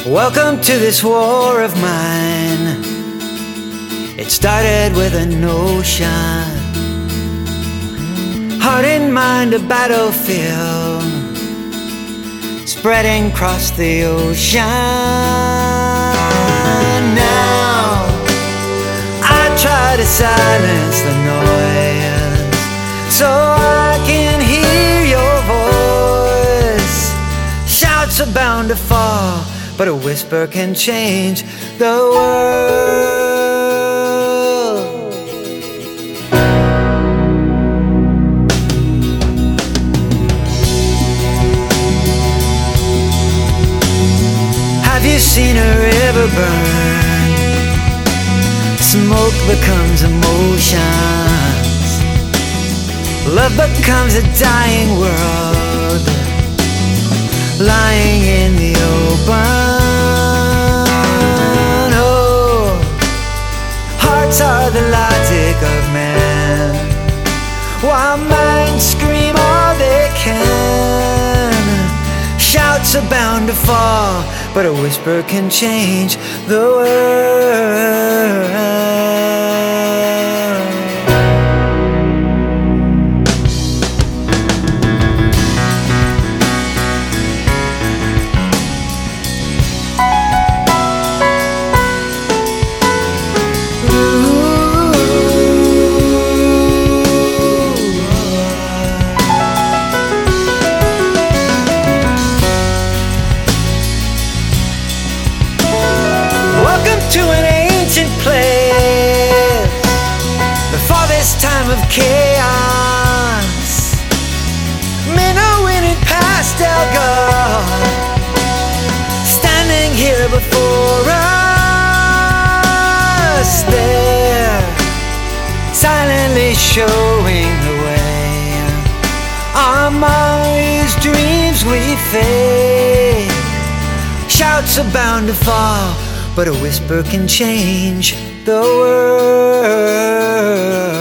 Welcome to this war of mine. It started with a notion, heart and mind a battlefield, spreading across the ocean. Now I try to silence the noise so I can hear your voice. Shouts are bound to fall, but a whisper can change the world. Have you seen a river burn? Smoke becomes emotions. Love becomes a dying world, lying in the open. Oh, hearts are the logic of man, while minds scream all they can. Shouts are bound to fall, but a whisper can change the world. To an ancient place, before this time of chaos, men are winning past Elgar, standing here before us. They're silently showing the way. Among these dreams we fade, shouts are bound to fall, but a whisper can change the world.